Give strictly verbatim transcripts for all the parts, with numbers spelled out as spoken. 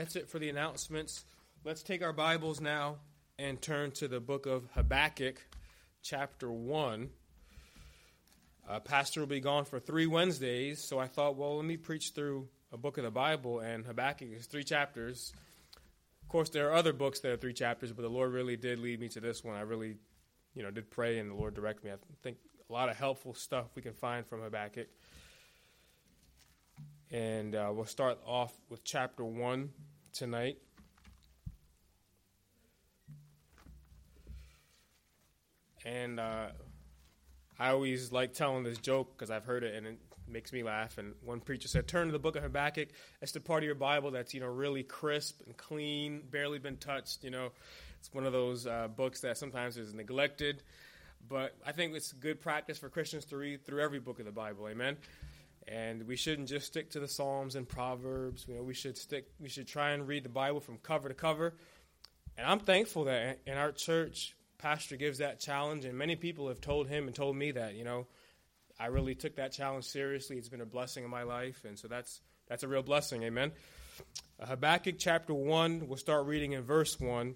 That's it for the announcements. Let's take our Bibles now and turn to the book of Habakkuk, chapter one. Uh, Pastor will be gone for three Wednesdays, so I thought, well, let me preach through a book of the Bible, and Habakkuk is three chapters. Of course, there are other books that are three chapters, but the Lord really did lead me to this one. I really, you know, did pray, and the Lord directed me. I think a lot of helpful stuff we can find from Habakkuk. And uh, we'll start off with chapter one tonight. And uh, I always like telling this joke because I've heard it and it makes me laugh. And one preacher said, turn to the book of Habakkuk. It's the part of your Bible that's, you know, really crisp and clean, barely been touched. You know, it's one of those uh, books that sometimes is neglected. But I think it's good practice for Christians to read through every book of the Bible. Amen. And we shouldn't just stick to the Psalms and Proverbs. You know, we should stick. We should try and read the Bible from cover to cover. And I'm thankful that in our church, Pastor gives that challenge, and many people have told him and told me that. You know, I really took that challenge seriously. It's been a blessing in my life, and so that's that's a real blessing. Amen. Uh, Habakkuk chapter one. We'll start reading in verse one.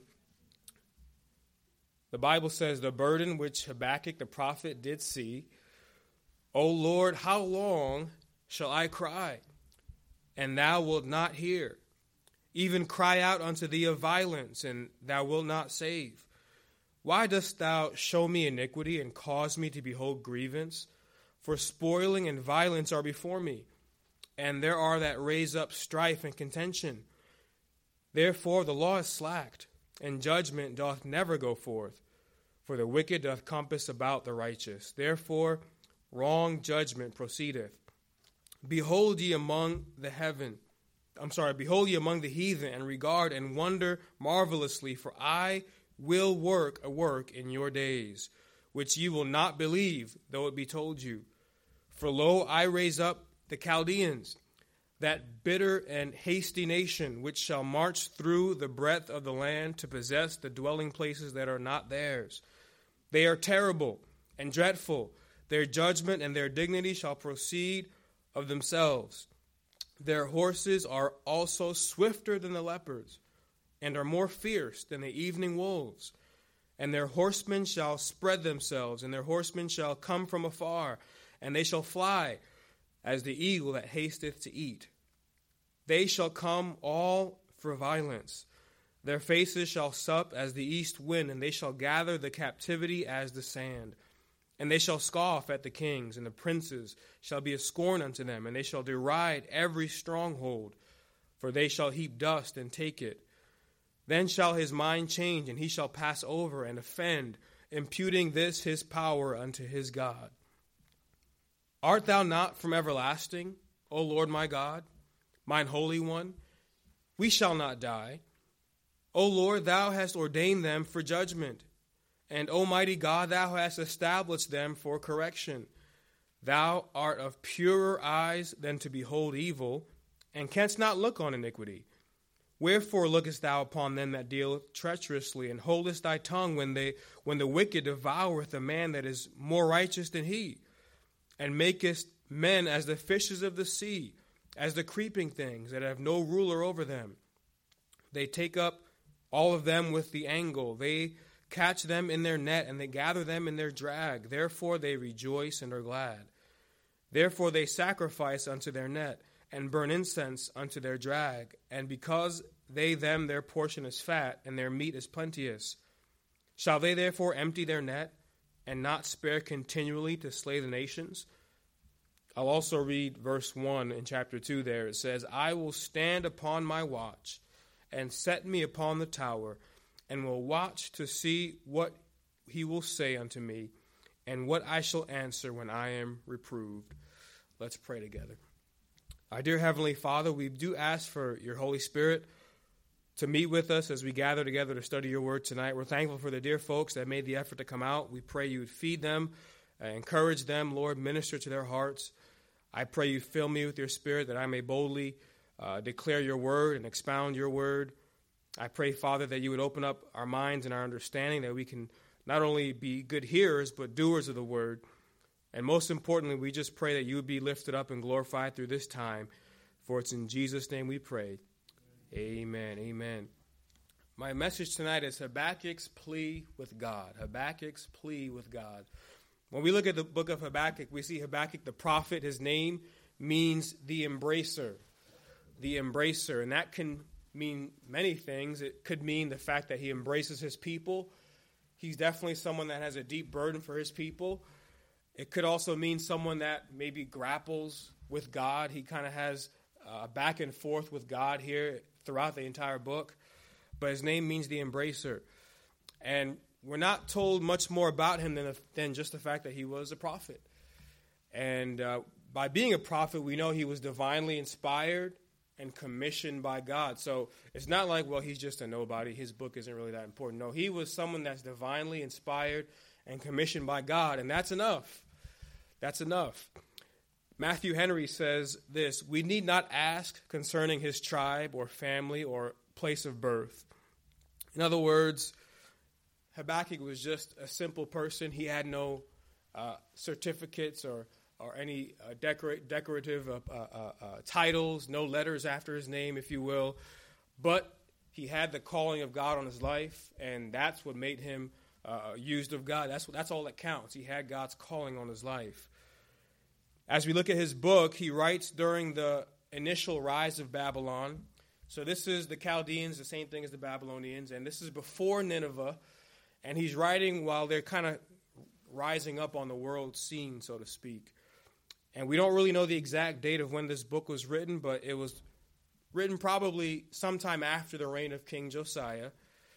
The Bible says, "The burden which Habakkuk the prophet did see. O Lord, how long shall I cry, and thou wilt not hear? Even cry out unto thee of violence, and thou wilt not save. Why dost thou show me iniquity, and cause me to behold grievance? For spoiling and violence are before me, and there are that raise up strife and contention. Therefore the law is slacked, and judgment doth never go forth. For the wicked doth compass about the righteous. Therefore wrong judgment proceedeth. Behold ye among the heaven, I'm sorry, behold ye among the heathen, and regard and wonder marvelously, for I will work a work in your days, which ye will not believe, though it be told you. For lo, I raise up the Chaldeans, that bitter and hasty nation, which shall march through the breadth of the land to possess the dwelling places that are not theirs. They are terrible and dreadful. Their judgment and their dignity shall proceed of themselves. Their horses are also swifter than the leopards, and are more fierce than the evening wolves. And their horsemen shall spread themselves, and their horsemen shall come from afar, and they shall fly as the eagle that hasteth to eat. They shall come all for violence. Their faces shall sup as the east wind, and they shall gather the captivity as the sand. And they shall scoff at the kings, and the princes shall be a scorn unto them, and they shall deride every stronghold, for they shall heap dust and take it. Then shall his mind change, and he shall pass over and offend, imputing this his power unto his God. Art thou not from everlasting, O Lord my God, mine Holy One? We shall not die. O Lord, thou hast ordained them for judgment. And, Almighty God, thou hast established them for correction. Thou art of purer eyes than to behold evil, and canst not look on iniquity. Wherefore lookest thou upon them that deal treacherously, and holdest thy tongue when they when the wicked devoureth a man that is more righteous than he, and makest men as the fishes of the sea, as the creeping things that have no ruler over them? They take up all of them with the angle. They catch them in their net, and they gather them in their drag. Therefore they rejoice and are glad. Therefore they sacrifice unto their net, and burn incense unto their drag. And because they them their portion is fat, and their meat is plenteous, shall they therefore empty their net, and not spare continually to slay the nations? I'll also read verse one in chapter two there. It says, I will stand upon my watch, and set me upon the tower, and will watch to see what he will say unto me, and what I shall answer when I am reproved. Let's pray together. Our dear Heavenly Father, we do ask for your Holy Spirit to meet with us as we gather together to study your word tonight. We're thankful for the dear folks that made the effort to come out. We pray you would feed them, uh, encourage them, Lord, minister to their hearts. I pray you fill me with your Spirit that I may boldly uh, declare your word and expound your word. I pray, Father, that you would open up our minds and our understanding, that we can not only be good hearers, but doers of the word. And most importantly, we just pray that you would be lifted up and glorified through this time. For it's in Jesus' name we pray. Amen. Amen. My message tonight is Habakkuk's plea with God. Habakkuk's plea with God. When we look at the book of Habakkuk, we see Habakkuk the prophet. His name means the embracer. The embracer. And that can mean many things. It could mean the fact that he embraces his people. He's definitely someone that has a deep burden for his people. It could also mean someone that maybe grapples with God. He kind of has a back and forth with God here throughout the entire book. But his name means the embracer. And we're not told much more about him than, than just the fact that he was a prophet. And uh, by being a prophet, we know he was divinely inspired and commissioned by God. So it's not like, well, he's just a nobody. His book isn't really that important. No, he was someone that's divinely inspired and commissioned by God, and that's enough. That's enough. Matthew Henry says this: we need not ask concerning his tribe or family or place of birth. In other words, Habakkuk was just a simple person. He had no uh, certificates or or any uh, decor- decorative uh, uh, uh, titles, no letters after his name, if you will. But he had the calling of God on his life, and that's what made him uh, used of God. That's that's all that counts. He had God's calling on his life. As we look at his book, he writes during the initial rise of Babylon. So this is the Chaldeans, the same thing as the Babylonians, and this is before Nineveh. And he's writing while they're kind of rising up on the world scene, so to speak. And we don't really know the exact date of when this book was written, but it was written probably sometime after the reign of King Josiah.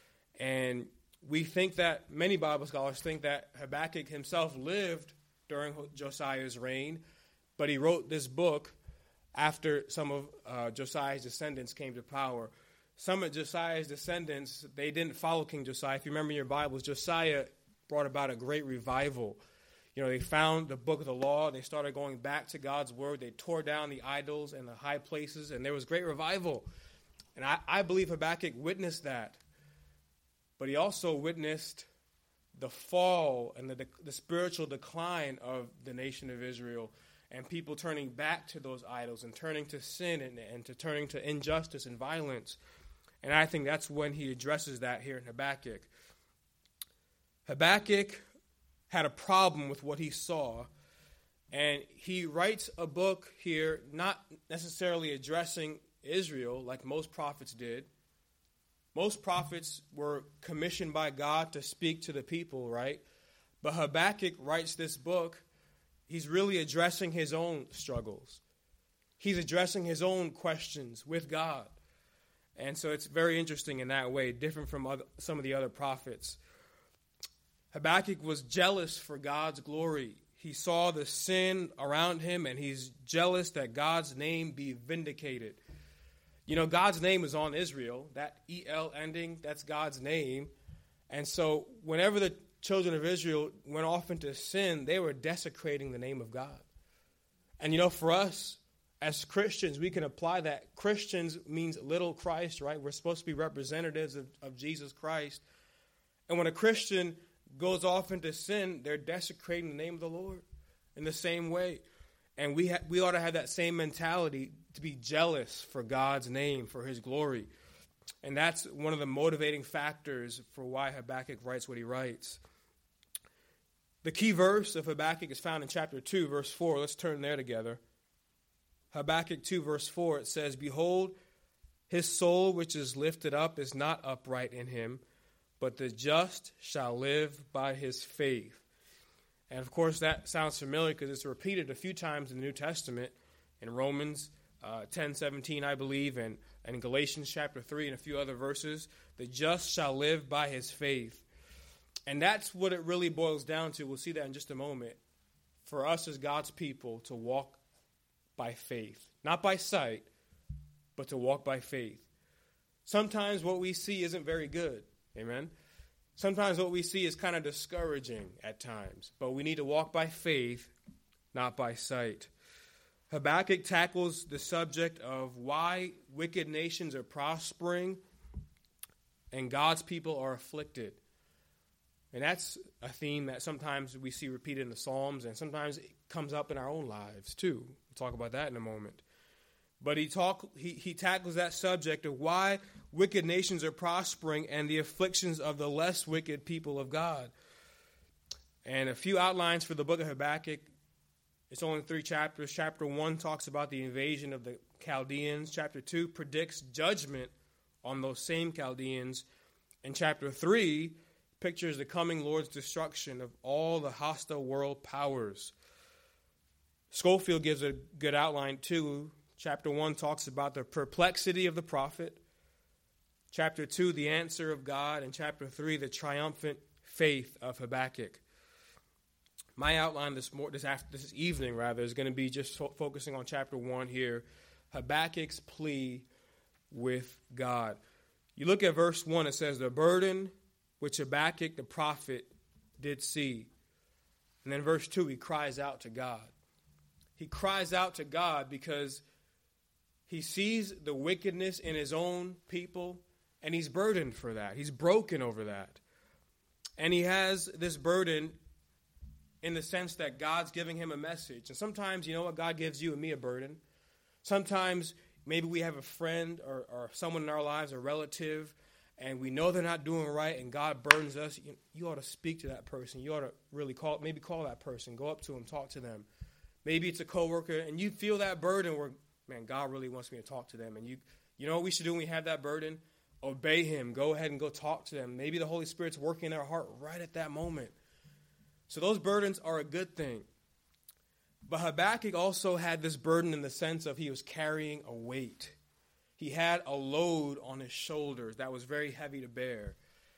And we think that, many Bible scholars think that Habakkuk himself lived during Josiah's reign, but he wrote this book after some of uh, Josiah's descendants came to power. Some of Josiah's descendants, they didn't follow King Josiah. If you remember in your Bibles, Josiah brought about a great revival. You know, they found the book of the law. They started going back to God's word. They tore down the idols and the high places, and there was great revival. And I, I believe Habakkuk witnessed that. But he also witnessed the fall and the, the spiritual decline of the nation of Israel, and people turning back to those idols and turning to sin and, and to turning to injustice and violence. And I think that's when he addresses that here in Habakkuk. Habakkuk had a problem with what he saw, and he writes a book here not necessarily addressing Israel like most prophets did. Most prophets were commissioned by God to speak to the people, right? But Habakkuk writes this book. He's really addressing his own struggles. He's addressing his own questions with God. And so it's very interesting in that way, different from other, some of the other prophets. Habakkuk was jealous for God's glory. He saw the sin around him, and he's jealous that God's name be vindicated. You know, God's name is on Israel. That E L ending, that's God's name. And so whenever the children of Israel went off into sin, they were desecrating the name of God. And, you know, for us as Christians, we can apply that. Christians means little Christ, right? We're supposed to be representatives of, of Jesus Christ. And when a Christian goes off into sin, they're desecrating the name of the Lord in the same way. And we ha- we ought to have that same mentality, to be jealous for God's name, for his glory. And that's one of the motivating factors for why Habakkuk writes what he writes. The key verse of Habakkuk is found in chapter two, verse four. Let's turn there together. Habakkuk two, verse four, it says, "Behold, his soul which is lifted up is not upright in him, but the just shall live by his faith." And of course, that sounds familiar because it's repeated a few times in the New Testament, in Romans uh, ten seventeen, I believe, and, and in Galatians chapter three and a few other verses. The just shall live by his faith. And that's what it really boils down to. We'll see that in just a moment. For us as God's people to walk by faith. Not by sight, but to walk by faith. Sometimes what we see isn't very good. Amen? Sometimes what we see is kind of discouraging at times. But we need to walk by faith, not by sight. Habakkuk tackles the subject of why wicked nations are prospering and God's people are afflicted. And that's a theme that sometimes we see repeated in the Psalms, and sometimes it comes up in our own lives too. We'll talk about that in a moment. But he talk he, he tackles that subject of why wicked nations are prospering and the afflictions of the less wicked people of God. And a few outlines for the book of Habakkuk. It's only three chapters. Chapter one talks about the invasion of the Chaldeans. Chapter two predicts judgment on those same Chaldeans. And chapter three pictures the coming Lord's destruction of all the hostile world powers. Schofield gives a good outline too. Chapter one talks about the perplexity of the prophet. Chapter two, the answer of God. And chapter three, the triumphant faith of Habakkuk. My outline this mor- this, after, this evening rather is going to be just fo- focusing on chapter one here, Habakkuk's plea with God. You look at verse one, it says, the burden which Habakkuk the prophet did see. And then verse two, he cries out to God. He cries out to God because he sees the wickedness in his own people, and he's burdened for that. He's broken over that. And he has this burden in the sense that God's giving him a message. And sometimes, you know what, God gives you and me a burden. Sometimes maybe we have a friend or, or someone in our lives, a relative, and we know they're not doing right, and God burdens us. You, you ought to speak to that person. You ought to really call, maybe call that person, go up to them, talk to them. Maybe it's a coworker, and you feel that burden where, man, God really wants me to talk to them. And you, you know what we should do when we have that burden? Obey him. Go ahead and go talk to them. Maybe the Holy Spirit's working in their heart right at that moment. So those burdens are a good thing. But Habakkuk also had this burden in the sense of he was carrying a weight. He had a load on his shoulders that was very heavy to bear.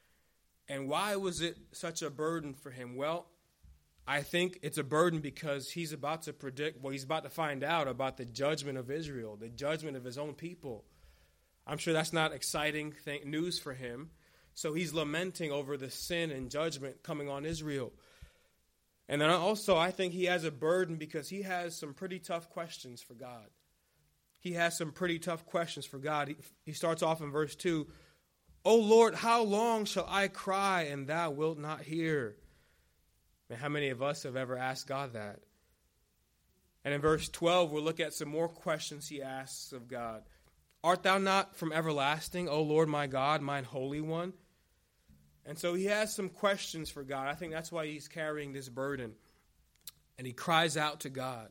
And why was it such a burden for him? Well, I think it's a burden because he's about to predict, well, he's about to find out about the judgment of Israel, the judgment of his own people. I'm sure that's not exciting th- news for him. So he's lamenting over the sin and judgment coming on Israel. And then also, I think he has a burden because he has some pretty tough questions for God. He has some pretty tough questions for God. He, he starts off in verse two, O Lord, how long shall I cry and thou wilt not hear? And how many of us have ever asked God that? And in verse twelve, we'll look at some more questions he asks of God. Art thou not from everlasting, O Lord my God, mine Holy One? And so he has some questions for God. I think that's why he's carrying this burden. And he cries out to God.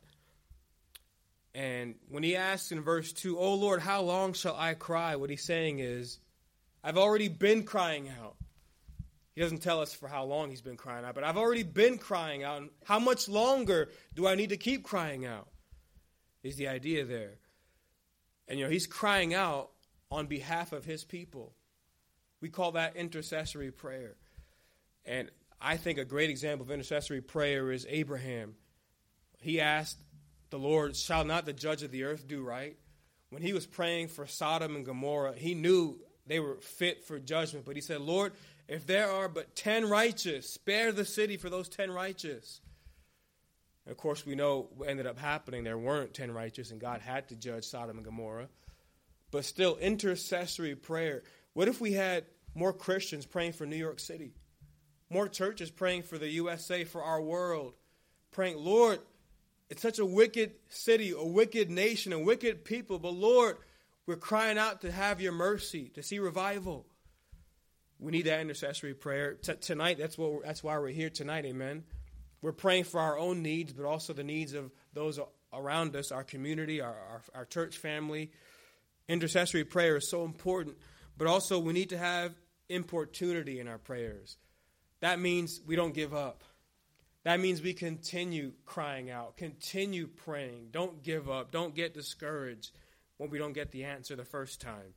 And when he asks in verse two, O Lord, how long shall I cry? What he's saying is, I've already been crying out. He doesn't tell us for how long he's been crying out, but I've already been crying out. And how much longer do I need to keep crying out? Is the idea there. And, you know, he's crying out on behalf of his people. We call that intercessory prayer. And I think a great example of intercessory prayer is Abraham. He asked the Lord, shall not the judge of the earth do right? When he was praying for Sodom and Gomorrah, he knew they were fit for judgment. But he said, Lord, if there are but ten righteous, spare the city for those ten righteous. And of course, we know what ended up happening. There weren't ten righteous, and God had to judge Sodom and Gomorrah. But still, intercessory prayer. What if we had more Christians praying for New York City? More churches praying for the U S A, for our world. Praying, Lord, it's such a wicked city, a wicked nation, a wicked people. But Lord, we're crying out to have your mercy, to see revival. We need that intercessory prayer. T- tonight, that's what we're, that's why we're here tonight, amen. We're praying for our own needs, but also the needs of those around us, our community, our, our, our church family. Intercessory prayer is so important. But also, we need to have importunity in our prayers. That means we don't give up. That means we continue crying out, continue praying. Don't give up. Don't get discouraged when we don't get the answer the first time.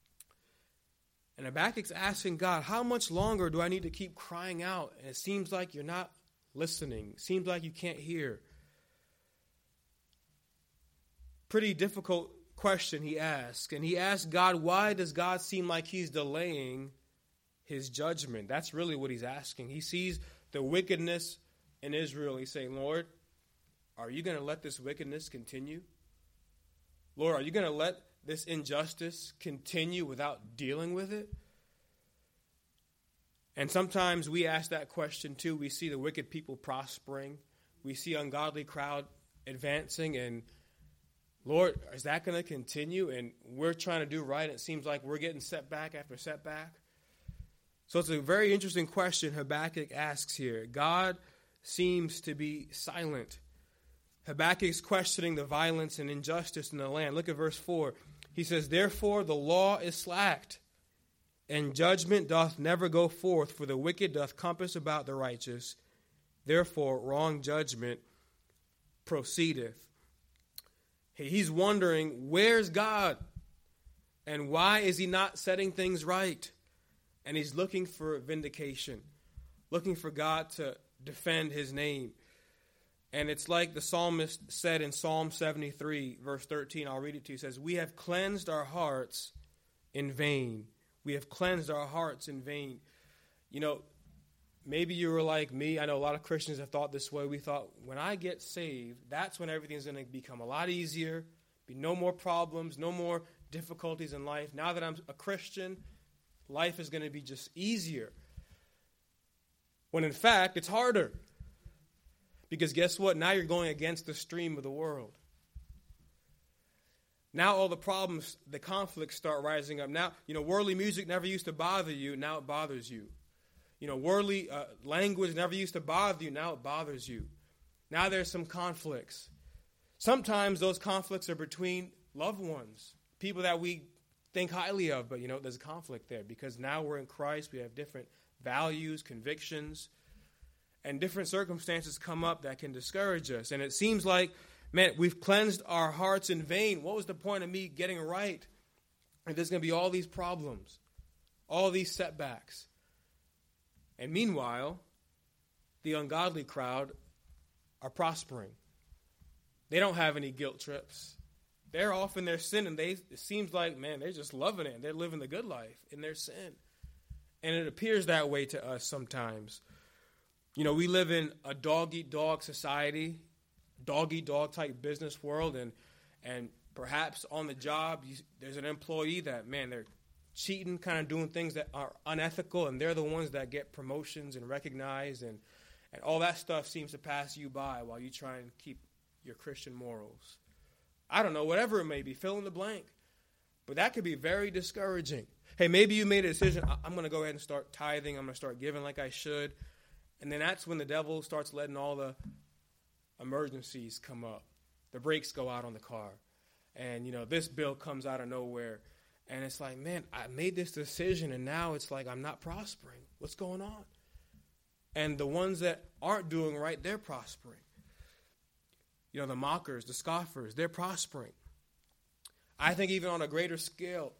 And Habakkuk's asking God, how much longer do I need to keep crying out? And it seems like you're not listening. It seems like you can't hear. Pretty difficult question he asks. And he asks God, why does God seem like he's delaying his judgment? That's really what he's asking. He sees the wickedness in Israel. He's saying, Lord, are you going to let this wickedness continue? Lord, are you going to let this injustice continue without dealing with it? And sometimes we ask that question too. We see the wicked people prospering. We see ungodly crowd advancing, and Lord, is that going to continue? And we're trying to do right. And it seems like we're getting setback after setback. So it's a very interesting question Habakkuk asks here. God seems to be silent. Habakkuk's questioning the violence and injustice in the land. Look at verse four. He says, therefore the law is slacked, and judgment doth never go forth, for the wicked doth compass about the righteous. Therefore wrong judgment proceedeth. He's wondering, where's God? And why is he not setting things right? And he's looking for vindication, looking for God to defend his name. And it's like the psalmist said in Psalm seventy-three, verse thirteen. I'll read it to you. It says, we have cleansed our hearts in vain. We have cleansed our hearts in vain. You know, maybe you were like me. I know a lot of Christians have thought this way. We thought, when I get saved, that's when everything's going to become a lot easier, be no more problems, no more difficulties in life. Now that I'm a Christian, life is going to be just easier. When in fact, it's harder. Because guess what? Now you're going against the stream of the world. Now all the problems, the conflicts start rising up. Now, you know, worldly music never used to bother you. Now it bothers you. You know, worldly uh, language never used to bother you. Now it bothers you. Now there's some conflicts. Sometimes those conflicts are between loved ones, people that we think highly of. But, you know, there's a conflict there because now we're in Christ. We have different values, convictions, and different circumstances come up that can discourage us. And it seems like, man, we've cleansed our hearts in vain. What was the point of me getting right? And there's going to be all these problems, all these setbacks. And meanwhile, the ungodly crowd are prospering. They don't have any guilt trips. They're off in their sin, and they it seems like, man, they're just loving it. They're living the good life in their sin. And it appears that way to us sometimes. You know, we live in a dog-eat-dog society, dog-eat-dog type business world, and and perhaps on the job, you, there's an employee that, man, they're cheating, kind of doing things that are unethical, and they're the ones that get promotions and recognized, and, and all that stuff seems to pass you by while you try and keep your Christian morals. I don't know, whatever it may be, fill in the blank. But that could be very discouraging. Hey, maybe you made a decision, I'm going to go ahead and start tithing, I'm going to start giving like I should. And then that's when the devil starts letting all the emergencies come up. The brakes go out on the car. And, you know, this bill comes out of nowhere. And it's like, man, I made this decision, and now it's like I'm not prospering. What's going on? And the ones that aren't doing right, they're prospering. You know, the mockers, the scoffers, they're prospering. I think even on a greater scale,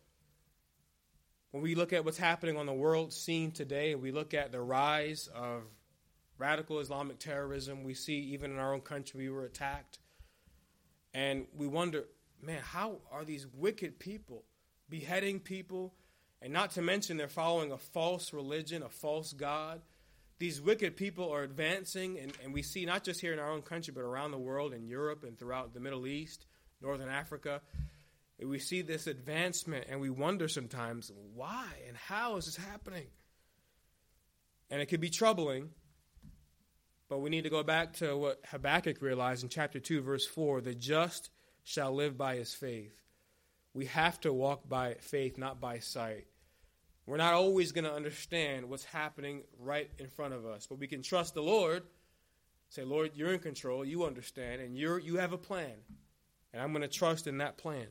when we look at what's happening on the world scene today, and we look at the rise of radical Islamic terrorism, we see even in our own country we were attacked. And we wonder, man, how are these wicked people beheading people? And not to mention they're following a false religion, a false God. These wicked people are advancing, and, and we see not just here in our own country, but around the world, in Europe and throughout the Middle East, Northern Africa. And we see this advancement, and we wonder sometimes, why and how is this happening? And it could be troubling. But we need to go back to what Habakkuk realized in chapter two, verse four, the just shall live by his faith. We have to walk by faith, not by sight. We're not always going to understand what's happening right in front of us, but we can trust the Lord. Say, Lord, you're in control, you understand, and you're you have a plan, and I'm going to trust in that plan.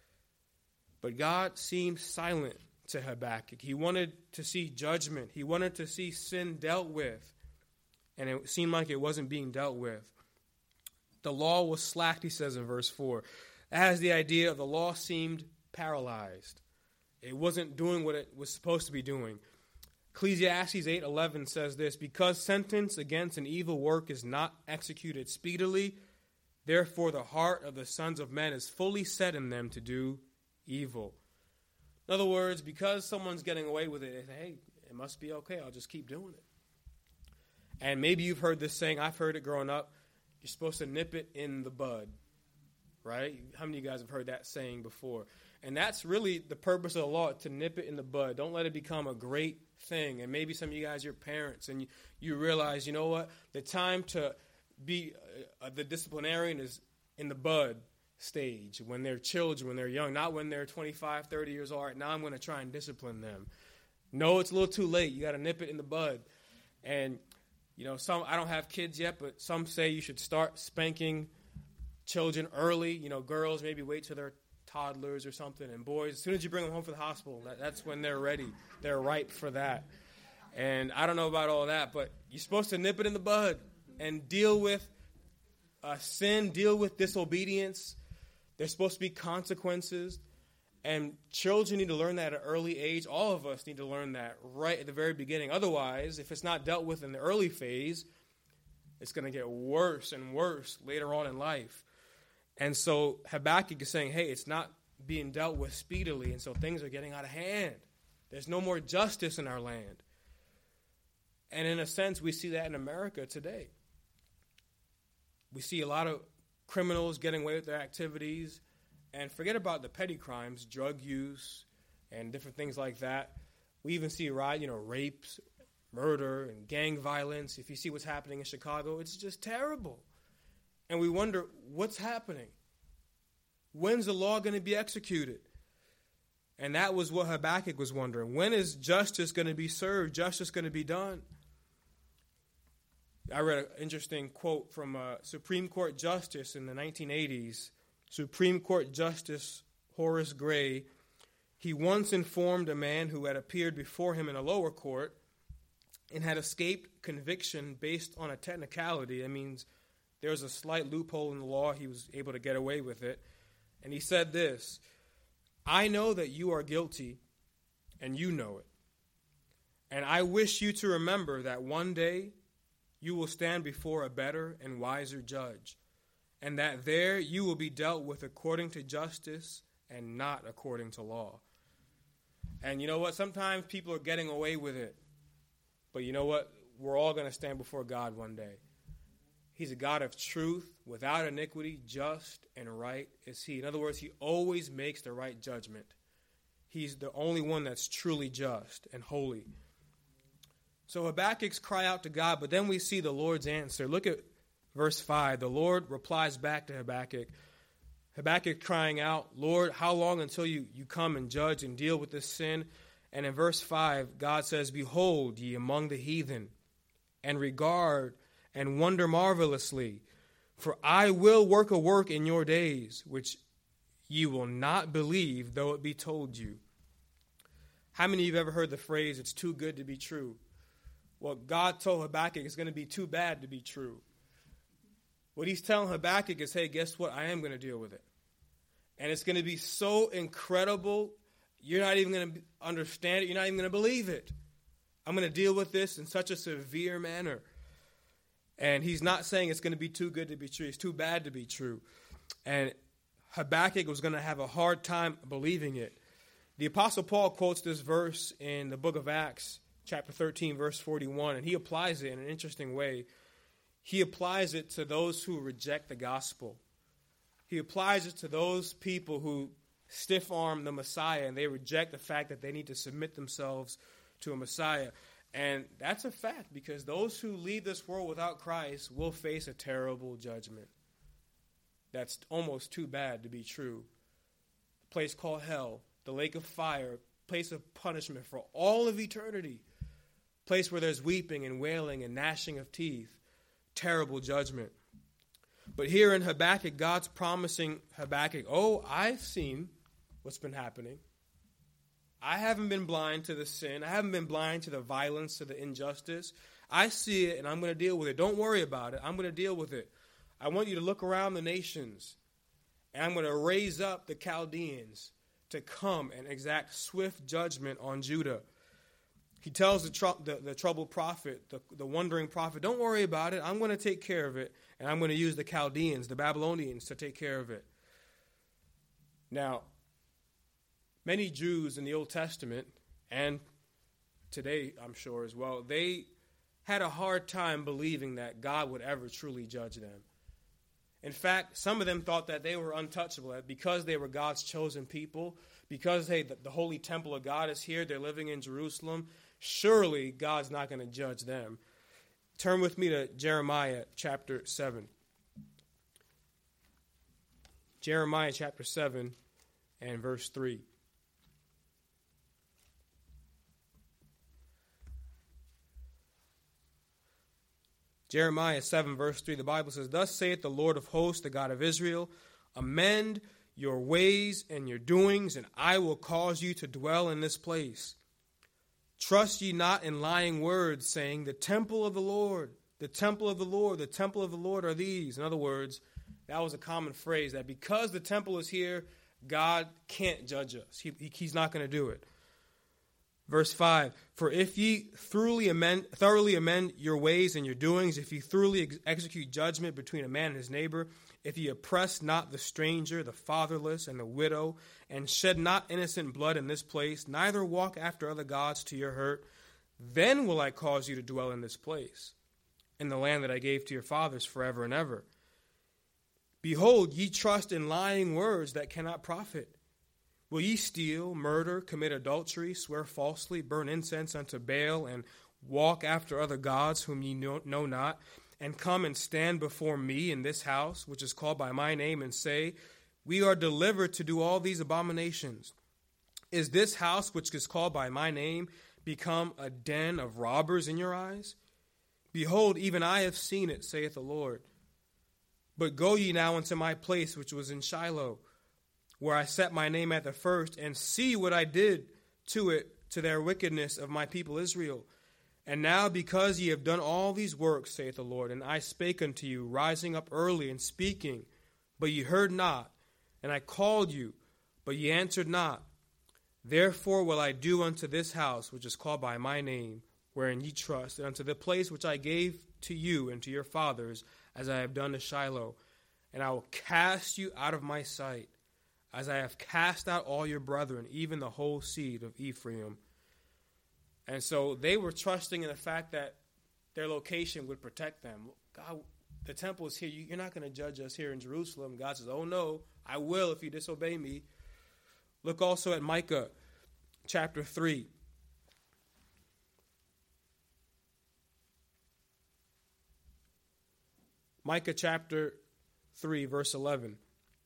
But God seemed silent to Habakkuk. He wanted to see judgment. He wanted to see sin dealt with. And it seemed like it wasn't being dealt with. The law was slacked, he says in verse four. That has the idea of the law seemed paralyzed. It wasn't doing what it was supposed to be doing. Ecclesiastes eight eleven says this, because sentence against an evil work is not executed speedily, therefore the heart of the sons of men is fully set in them to do evil. In other words, because someone's getting away with it, hey, it must be okay, I'll just keep doing it. And maybe you've heard this saying, I've heard it growing up, you're supposed to nip it in the bud, right? How many of you guys have heard that saying before? And that's really the purpose of the law, to nip it in the bud. Don't let it become a great thing. And maybe some of you guys, you're parents, and you, you realize, you know what, the time to be uh, the disciplinarian is in the bud. stage, when they're children, when they're young, not when they're twenty-five, thirty years old. All right, now I'm going to try and discipline them. No, it's a little too late. You got to nip it in the bud. And, you know, some, I don't have kids yet, but some say you should start spanking children early. You know, girls maybe wait till they're toddlers or something, and boys, as soon as you bring them home from the hospital, that, that's when they're ready. They're ripe for that. And I don't know about all that, but you're supposed to nip it in the bud and deal with uh, sin, deal with disobedience. There's supposed to be consequences. And children need to learn that at an early age. All of us need to learn that right at the very beginning. Otherwise, if it's not dealt with in the early phase, it's going to get worse and worse later on in life. And so Habakkuk is saying, hey, it's not being dealt with speedily, and so things are getting out of hand. There's no more justice in our land. And in a sense, we see that in America today. We see a lot of criminals getting away with their activities. And forget about the petty crimes, drug use, and different things like that. We even see, you know, rapes, murder, and gang violence. If you see what's happening in Chicago, it's just terrible. And we wonder, what's happening? When's the law going to be executed? And that was what Habakkuk was wondering. When is justice going to be served? Justice going to be done? I read an interesting quote from a Supreme Court Justice in the nineteen eighties. Supreme Court Justice Horace Gray. He once informed a man who had appeared before him in a lower court and had escaped conviction based on a technicality. That means there was a slight loophole in the law. He was able to get away with it. And he said this, I know that you are guilty, and you know it. And I wish you to remember that one day you will stand before a better and wiser judge, and that there you will be dealt with according to justice and not according to law. And you know what? Sometimes people are getting away with it. But you know what? We're all going to stand before God one day. He's a God of truth, without iniquity, just and right is he. In other words, he always makes the right judgment. He's the only one that's truly just and holy. So Habakkuk's cry out to God, but then we see the Lord's answer. Look at verse five. The Lord replies back to Habakkuk. Habakkuk crying out, Lord, how long until you, you come and judge and deal with this sin? And in verse five, God says, behold ye among the heathen, and regard and wonder marvelously, for I will work a work in your days, which ye will not believe, though it be told you. How many of you have ever heard the phrase, it's too good to be true? Well, God told Habakkuk it's going to be too bad to be true. What he's telling Habakkuk is, hey, guess what? I am going to deal with it. And it's going to be so incredible, you're not even going to understand it. You're not even going to believe it. I'm going to deal with this in such a severe manner. And he's not saying it's going to be too good to be true. It's too bad to be true. And Habakkuk was going to have a hard time believing it. The Apostle Paul quotes this verse in the book of Acts, chapter thirteen, verse forty-one, and he applies it in an interesting way. He applies it to those who reject the gospel. He applies it to those people who stiff-arm the Messiah, and they reject the fact that they need to submit themselves to a Messiah. And that's a fact, because those who leave this world without Christ will face a terrible judgment. That's almost too bad to be true. A place called hell, the lake of fire, place of punishment for all of eternity. Place where there's weeping and wailing and gnashing of teeth. Terrible judgment. But here in Habakkuk, God's promising Habakkuk, oh, I've seen what's been happening. I haven't been blind to the sin. I haven't been blind to the violence, to the injustice. I see it, and I'm going to deal with it. Don't worry about it. I'm going to deal with it. I want you to look around the nations, and I'm going to raise up the Chaldeans to come and exact swift judgment on Judah. He tells the, tr- the, the troubled prophet, the, the wandering prophet, don't worry about it. I'm going to take care of it, and I'm going to use the Chaldeans, the Babylonians, to take care of it. Now, many Jews in the Old Testament, and today I'm sure as well, they had a hard time believing that God would ever truly judge them. In fact, some of them thought that they were untouchable, that because they were God's chosen people, because hey, the, the holy temple of God is here, they're living in Jerusalem, surely God's not going to judge them. Turn with me to Jeremiah chapter seven. Jeremiah chapter seven and verse three. Jeremiah seven, verse three, the Bible says, "Thus saith the Lord of hosts, the God of Israel, amend your ways and your doings, and I will cause you to dwell in this place. Trust ye not in lying words, saying, the temple of the Lord, the temple of the Lord, the temple of the Lord are these." In other words, that was a common phrase, that because the temple is here, God can't judge us. He, he, he's not going to do it. Verse five, "For if ye thoroughly amend, thoroughly amend your ways and your doings, if ye thoroughly ex- execute judgment between a man and his neighbor, if ye oppress not the stranger, the fatherless, and the widow, and shed not innocent blood in this place, neither walk after other gods to your hurt, then will I cause you to dwell in this place, in the land that I gave to your fathers forever and ever. Behold, ye trust in lying words that cannot profit. Will ye steal, murder, commit adultery, swear falsely, burn incense unto Baal, and walk after other gods whom ye know, know not, and come and stand before me in this house, which is called by my name, and say, we are delivered to do all these abominations? Is this house, which is called by my name, become a den of robbers in your eyes? Behold, even I have seen it, saith the Lord. But go ye now unto my place, which was in Shiloh, where I set my name at the first, and see what I did to it, to their wickedness of my people Israel. And now because ye have done all these works, saith the Lord, and I spake unto you, rising up early and speaking, but ye heard not, and I called you, but ye answered not. Therefore will I do unto this house, which is called by my name, wherein ye trust, and unto the place which I gave to you and to your fathers, as I have done to Shiloh. And I will cast you out of my sight, as I have cast out all your brethren, even the whole seed of Ephraim." And so they were trusting in the fact that their location would protect them. God, the temple is here. You're not going to judge us here in Jerusalem. God says, oh no, I will if you disobey me. Look also at Micah chapter three. Micah chapter three, verse eleven.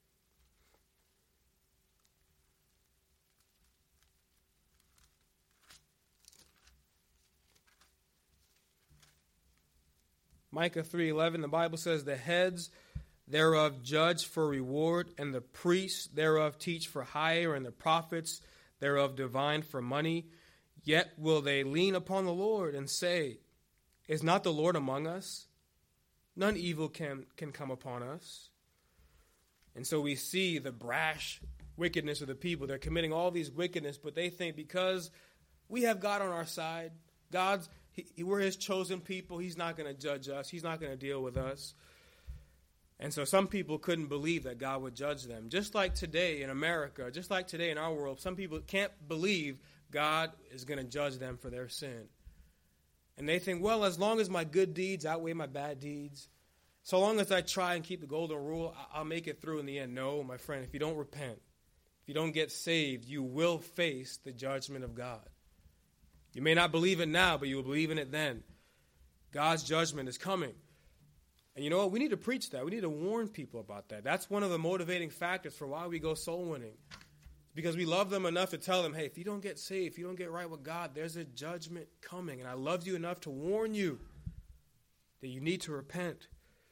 Micah three eleven, the Bible says, "The heads thereof judge for reward, and the priests thereof teach for hire, and the prophets thereof divine for money. Yet will they lean upon the Lord and say, is not the Lord among us? None evil can, can come upon us." And so we see the brash wickedness of the people. They're committing all these wickedness, but they think because we have God on our side, God's He, we're his chosen people. He's not going to judge us. He's not going to deal with us. And so some people couldn't believe that God would judge them. Just like today in America, just like today in our world, some people can't believe God is going to judge them for their sin. And they think, well, as long as my good deeds outweigh my bad deeds, so long as I try and keep the golden rule, I'll make it through in the end. No, my friend, if you don't repent, if you don't get saved, you will face the judgment of God. You may not believe it now, but you will believe in it then. God's judgment is coming. And you know what? We need to preach that. We need to warn people about that. That's one of the motivating factors for why we go soul winning. Because we love them enough to tell them, hey, if you don't get saved, if you don't get right with God, there's a judgment coming. And I love you enough to warn you that you need to repent.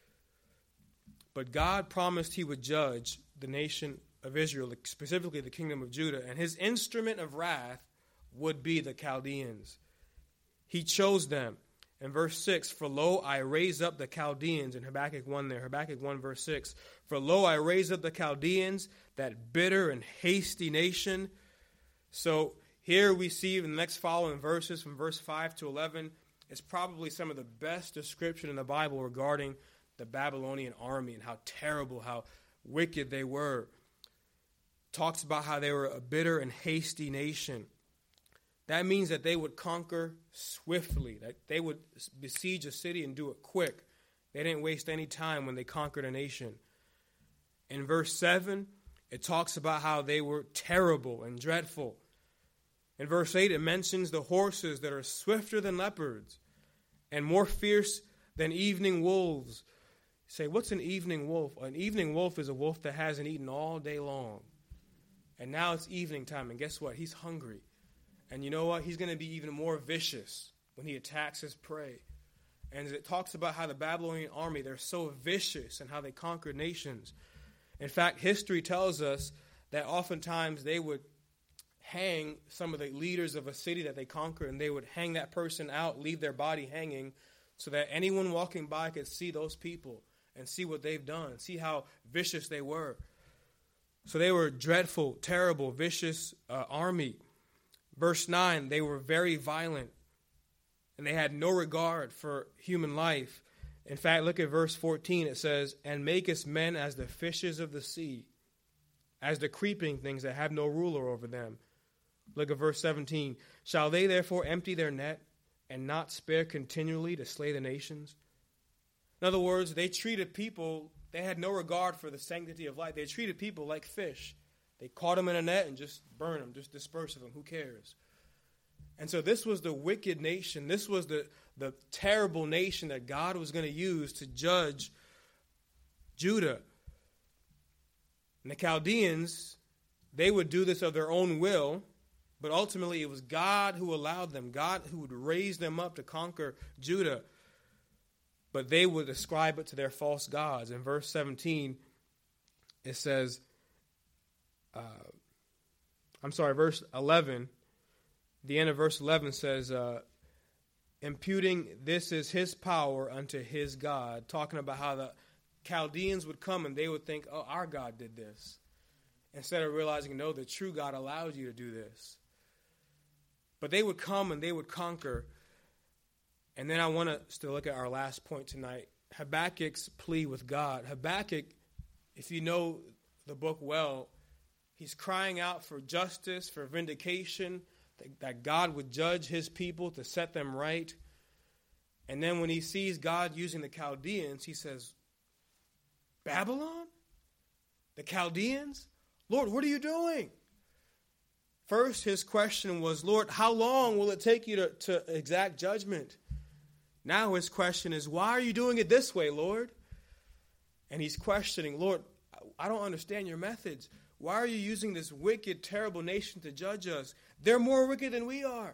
But God promised he would judge the nation of Israel, specifically the kingdom of Judah. And his instrument of wrath would be the Chaldeans. He chose them. In verse six, "For lo, I raise up the Chaldeans," in Habakkuk one there, Habakkuk one verse six, "For lo, I raise up the Chaldeans, that bitter and hasty nation." So here we see in the next following verses from verse five to eleven, it's probably some of the best description in the Bible regarding the Babylonian army and how terrible, how wicked they were. Talks about how they were a bitter and hasty nation. That means that they would conquer swiftly, that they would besiege a city and do it quick. They didn't waste any time when they conquered a nation. In verse seven, it talks about how they were terrible and dreadful. In verse eight, it mentions the horses that are swifter than leopards and more fierce than evening wolves. Say, what's an evening wolf? An evening wolf is a wolf that hasn't eaten all day long. And now it's evening time, and guess what? He's hungry. And you know what? He's going to be even more vicious when he attacks his prey. And it talks about how the Babylonian army, they're so vicious and how they conquered nations. In fact, history tells us that oftentimes they would hang some of the leaders of a city that they conquered, and they would hang that person out, leave their body hanging, so that anyone walking by could see those people and see what they've done, see how vicious they were. So they were a dreadful, terrible, vicious uh, army. Verse nine, they were very violent, and they had no regard for human life. In fact, look at verse fourteen. It says, and makest men as the fishes of the sea, as the creeping things that have no ruler over them. Look at verse seventeen. Shall they therefore empty their net and not spare continually to slay the nations? In other words, they treated people, they had no regard for the sanctity of life. They treated people like fish. They caught them in a net and just burn them, just disperse them. Who cares? And so this was the wicked nation. This was the, the terrible nation that God was going to use to judge Judah. And the Chaldeans, they would do this of their own will, but ultimately it was God who allowed them, God who would raise them up to conquer Judah. But they would ascribe it to their false gods. In verse seventeen, it says, uh, I'm sorry, verse eleven, the end of verse eleven says, uh, imputing this is his power unto his God, talking about how the Chaldeans would come and they would think, oh, our God did this. Instead of realizing, no, the true God allowed you to do this. But they would come and they would conquer. And then I want us to look at our last point tonight, Habakkuk's plea with God. Habakkuk, if you know the book well, he's crying out for justice, for vindication, that, that God would judge his people to set them right. And then when he sees God using the Chaldeans, he says, Babylon? The Chaldeans? Lord, what are you doing? First, his question was, Lord, how long will it take you to, to exact judgment? Now his question is, why are you doing it this way, Lord? And he's questioning, Lord, I don't understand your methods. Why are you using this wicked, terrible nation to judge us? They're more wicked than we are.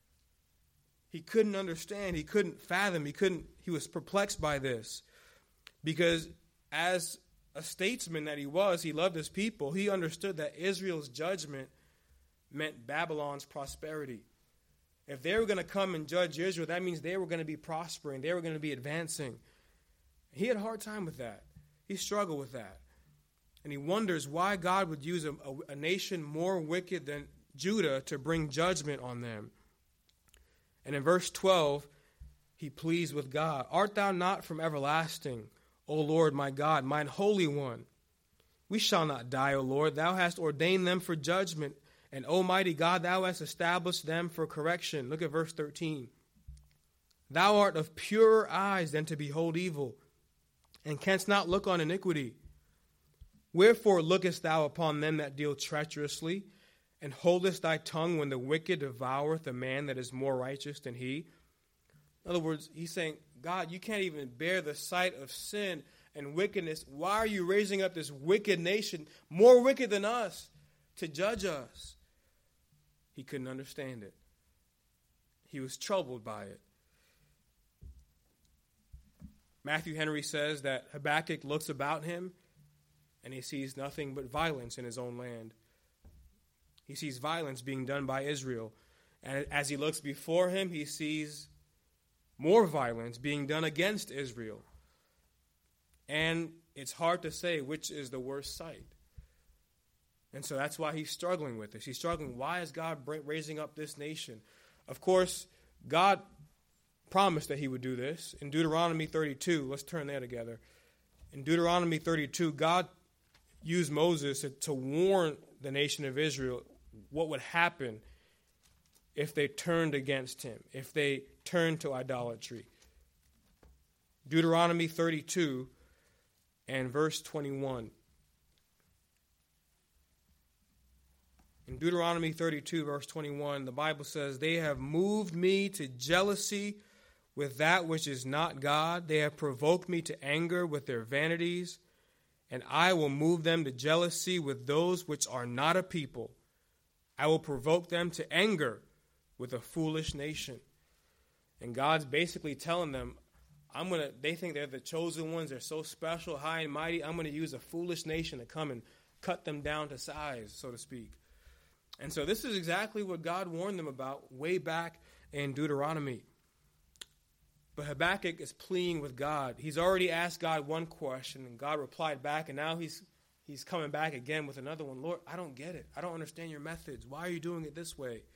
He couldn't understand. He couldn't fathom. He couldn't. He was perplexed by this. Because as a statesman that he was, he loved his people. He understood that Israel's judgment meant Babylon's prosperity. If they were going to come and judge Israel, that means they were going to be prospering. They were going to be advancing. He had a hard time with that. He struggled with that. And he wonders why God would use a, a, a nation more wicked than Judah to bring judgment on them. And in verse twelve, he pleads with God, art thou not from everlasting, O Lord my God, mine Holy One? We shall not die, O Lord. Thou hast ordained them for judgment. And Almighty God, thou hast established them for correction. Look at verse thirteen. Thou art of purer eyes than to behold evil, and canst not look on iniquity. Wherefore lookest thou upon them that deal treacherously, and holdest thy tongue when the wicked devoureth a man that is more righteous than he? In other words, he's saying, God, you can't even bear the sight of sin and wickedness. Why are you raising up this wicked nation, more wicked than us, to judge us? He couldn't understand it. He was troubled by it. Matthew Henry says that Habakkuk looks about him and he sees nothing but violence in his own land. He sees violence being done by Israel. And as he looks before him, he sees more violence being done against Israel. And it's hard to say which is the worst sight. And so that's why he's struggling with this. He's struggling. Why is God raising up this nation? Of course, God promised that he would do this. In Deuteronomy thirty-two, let's turn there together. In Deuteronomy thirty-two, God used Moses to, to warn the nation of Israel what would happen if they turned against him, if they turned to idolatry. Deuteronomy thirty-two and verse twenty-one. In Deuteronomy thirty-two, verse twenty-one, the Bible says, they have moved me to jealousy with that which is not God. They have provoked me to anger with their vanities, and I will move them to jealousy with those which are not a people. I will provoke them to anger with a foolish nation. And God's basically telling them, I'm gonna. They think they're the chosen ones. They're so special, high and mighty. I'm going to use a foolish nation to come and cut them down to size, so to speak. And so this is exactly what God warned them about way back in Deuteronomy. But Habakkuk is pleading with God. He's already asked God one question, and God replied back, and now he's he's coming back again with another one. Lord, I don't get it. I don't understand your methods. Why are you doing it this way?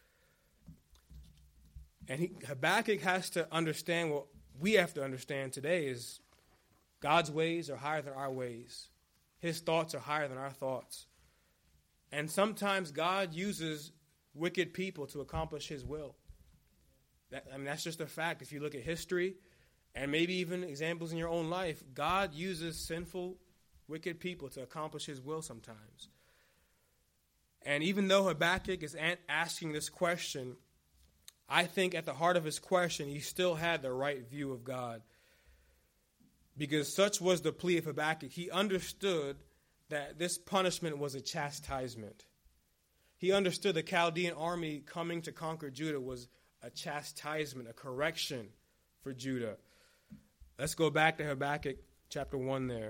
And he, Habakkuk has to understand what we have to understand today is God's ways are higher than our ways. His thoughts are higher than our thoughts. And sometimes God uses wicked people to accomplish his will. That, I mean, that's just a fact. If you look at history and maybe even examples in your own life, God uses sinful, wicked people to accomplish his will sometimes. And even though Habakkuk is asking this question, I think at the heart of his question, he still had the right view of God. Because such was the plea of Habakkuk. He understood that this punishment was a chastisement. He understood the Chaldean army coming to conquer Judah was a chastisement, a correction for Judah. Let's go back to Habakkuk chapter one there.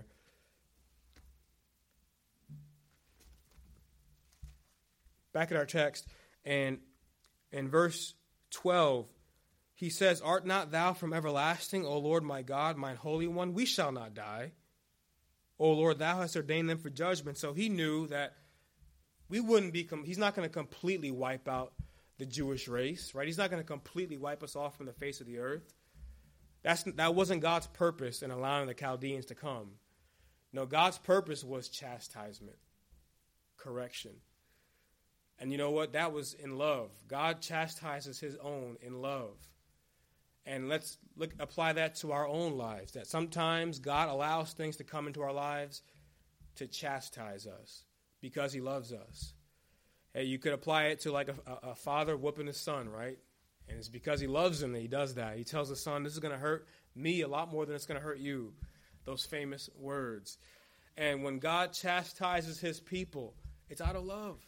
Back at our text, and in verse twelve, he says, Art not thou from everlasting, O Lord my God, mine Holy One? We shall not die. O Lord, thou hast ordained them for judgment. So he knew that we wouldn't be, com- he's not going to completely wipe out the Jewish race, right? He's not going to completely wipe us off from the face of the earth. That's, that wasn't God's purpose in allowing the Chaldeans to come. No, God's purpose was chastisement, correction. And you know what? That was in love. God chastises his own in love. And let's look, apply that to our own lives, that sometimes God allows things to come into our lives to chastise us because he loves us. Hey, you could apply it to like a, a, a father whooping his son, right? And it's because he loves him that he does that. He tells the son, this is going to hurt me a lot more than it's going to hurt you. Those famous words. And when God chastises his people, it's out of love.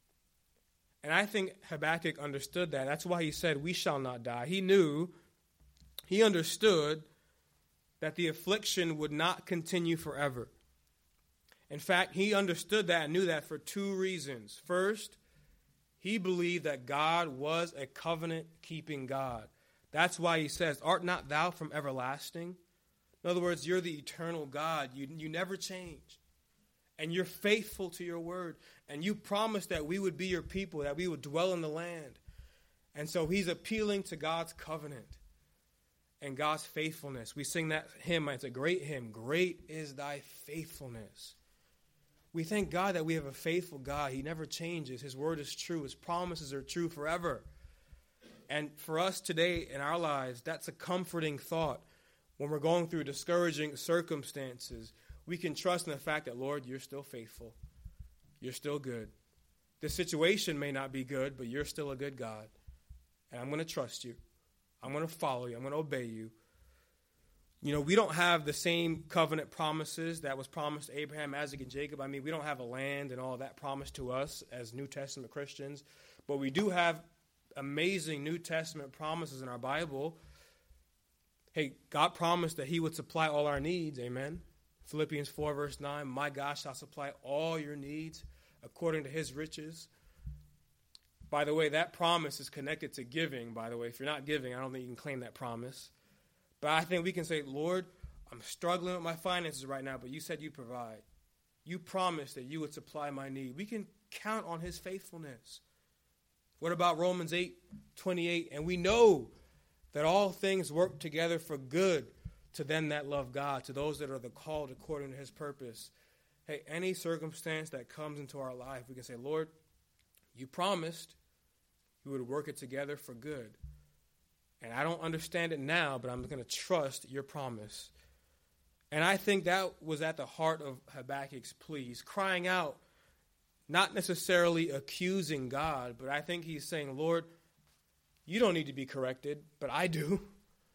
And I think Habakkuk understood that. That's why he said, we shall not die. He knew, he understood that the affliction would not continue forever. In fact, he understood that and knew that for two reasons. First, he believed that God was a covenant-keeping God. That's why he says, Art not thou from everlasting? In other words, you're the eternal God. You, you never change. And you're faithful to your word. And you promised that we would be your people, that we would dwell in the land. And so he's appealing to God's covenant and God's faithfulness. We sing that hymn. It's a great hymn. Great is thy faithfulness. We thank God that we have a faithful God. He never changes. His word is true. His promises are true forever. And for us today in our lives, that's a comforting thought. When we're going through discouraging circumstances, we can trust in the fact that, Lord, you're still faithful. You're still good. The situation may not be good, but you're still a good God. And I'm going to trust you. I'm going to follow you. I'm going to obey you. You know, we don't have the same covenant promises that was promised to Abraham, Isaac, and Jacob. I mean, we don't have a land and all that promised to us as New Testament Christians. But we do have amazing New Testament promises in our Bible. Hey, God promised that he would supply all our needs. Amen. Philippians four, verse nine, my God shall supply all your needs according to his riches. By the way, that promise is connected to giving, by the way. If you're not giving, I don't think you can claim that promise. But I think we can say, Lord, I'm struggling with my finances right now, but you said you provide. You promised that you would supply my need. We can count on his faithfulness. What about Romans eight twenty-eight? And we know that all things work together for good to them that love God, to those that are the called according to his purpose. Hey, any circumstance that comes into our life, we can say, Lord, you promised you would work it together for good. And I don't understand it now, but I'm going to trust your promise. And I think that was at the heart of Habakkuk's plea. He's crying out, not necessarily accusing God, but I think he's saying, Lord, you don't need to be corrected, but I do.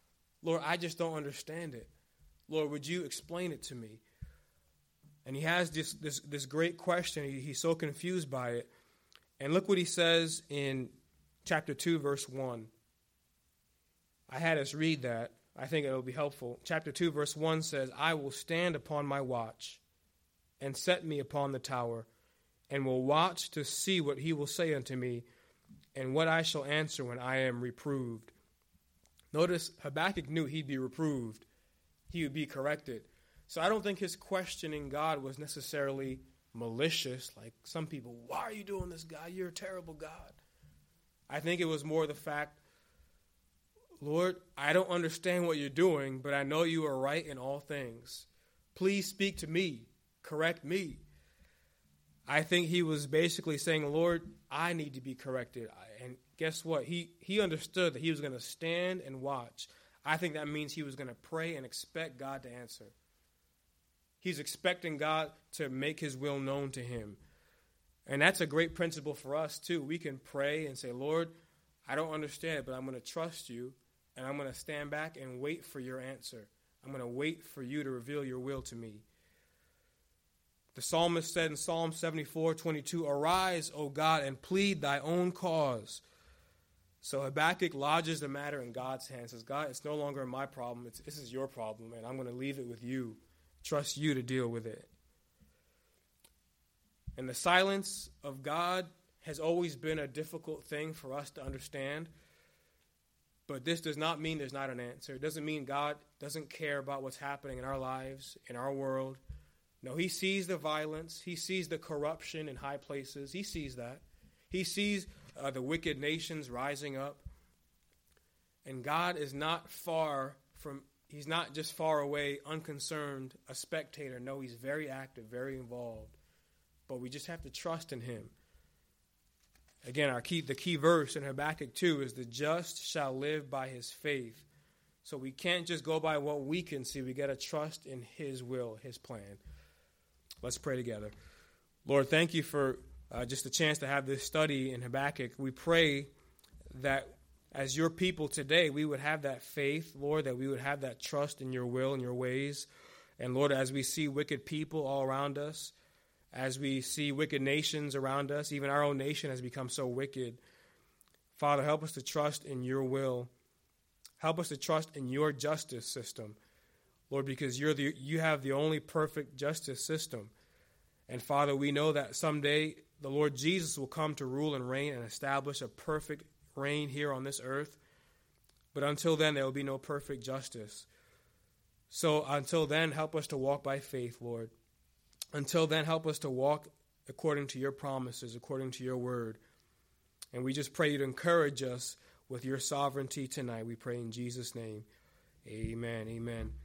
Lord, I just don't understand it. Lord, would you explain it to me? And he has this this, this great question. He, he's so confused by it. And look what he says in chapter two, verse one. I had us read that. I think it will be helpful. Chapter two, verse one says, I will stand upon my watch and set me upon the tower, and will watch to see what he will say unto me, and what I shall answer when I am reproved. Notice Habakkuk knew he'd be reproved. He would be corrected. So I don't think his questioning God was necessarily malicious, like some people, why are you doing this, God? You're a terrible God. I think it was more the fact, Lord, I don't understand what you're doing, but I know you are right in all things. Please speak to me. Correct me. I think he was basically saying, Lord, I need to be corrected. And guess what? He he understood that he was going to stand and watch. I think that means he was going to pray and expect God to answer. He's expecting God to make his will known to him. And that's a great principle for us, too. We can pray and say, Lord, I don't understand it, but I'm going to trust you, and I'm going to stand back and wait for your answer. I'm going to wait for you to reveal your will to me. The psalmist said in Psalm seventy-four twenty-two, arise, O God, and plead thy own cause. So Habakkuk lodges the matter in God's hands. Says, God, it's no longer my problem. It's, this is your problem, and I'm going to leave it with you. Trust you to deal with it. And the silence of God has always been a difficult thing for us to understand. But this does not mean there's not an answer. It doesn't mean God doesn't care about what's happening in our lives, in our world. No, he sees the violence. He sees the corruption in high places. He sees that. He sees uh, the wicked nations rising up. And God is not far from, he's not just far away, unconcerned, a spectator. No, he's very active, very involved. But we just have to trust in him. Again, our key, the key verse in Habakkuk two is the just shall live by his faith. So we can't just go by what we can see. We got to trust in his will, his plan. Let's pray together. Lord, thank you for uh, just the chance to have this study in Habakkuk. We pray that as your people today, we would have that faith, Lord, that we would have that trust in your will and your ways. And Lord, as we see wicked people all around us, as we see wicked nations around us, even our own nation has become so wicked. Father, help us to trust in your will. Help us to trust in your justice system. Lord, because you're the, you have the only perfect justice system. And Father, we know that someday the Lord Jesus will come to rule and reign and establish a perfect reign here on this earth. But until then, there will be no perfect justice. So until then, help us to walk by faith, Lord. Until then, help us to walk according to your promises, according to your word. And we just pray you to encourage us with your sovereignty tonight. We pray in Jesus' name. Amen. Amen.